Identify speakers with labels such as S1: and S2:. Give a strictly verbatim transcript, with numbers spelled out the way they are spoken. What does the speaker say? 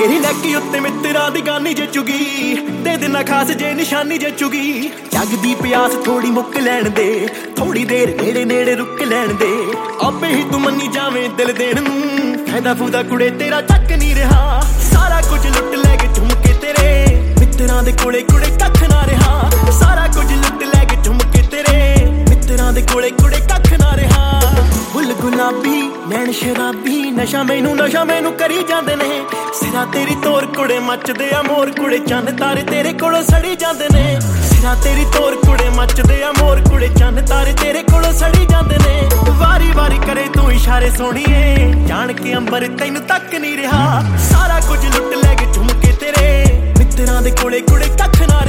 S1: तेरी नैकी उत्ते मित्रां दी गानी जचूगी, दे देना खास जे निशानी जचूगी। जगदी प्यास थोड़ी मुक लैण दे, थोड़ी देर नेड़े नेड़े रुक लैण दे। आपे ही तू मनी जावें दिल देण नूं, फैदा फूदा कुड़े तेरा चक नहीं रहा। सारा कुछ लुट लै के झुमके तेरे, मित्रां दे कोले कुड़े कख ना रहा। सारा कुछ लुट लै के झुमके तेरे, मित्रां दे कोले कुड़े कख ना रहा। फुल गुलाबी नैन शराबी, नशा मैनू नशा मैनू करी जांदे ने। सिरा तेरी तोर कुड़े मचदे आ मोर कुड़े, चंन तारे तेरे कोलों सड़ी जांदे ने। सिरा तेरी तोर कुड़े मचदे आ मोर कुड़े, चंन तारे तेरे कोलों सड़ी जांदे ने। वारी वारी करे तू इशारे सोहणीए, जान के अंबर तैनू तक नहीं रहा। सारा कुछ लुट लै के झुमके तेरे, मित्रां दे कोले कुड़े कख ना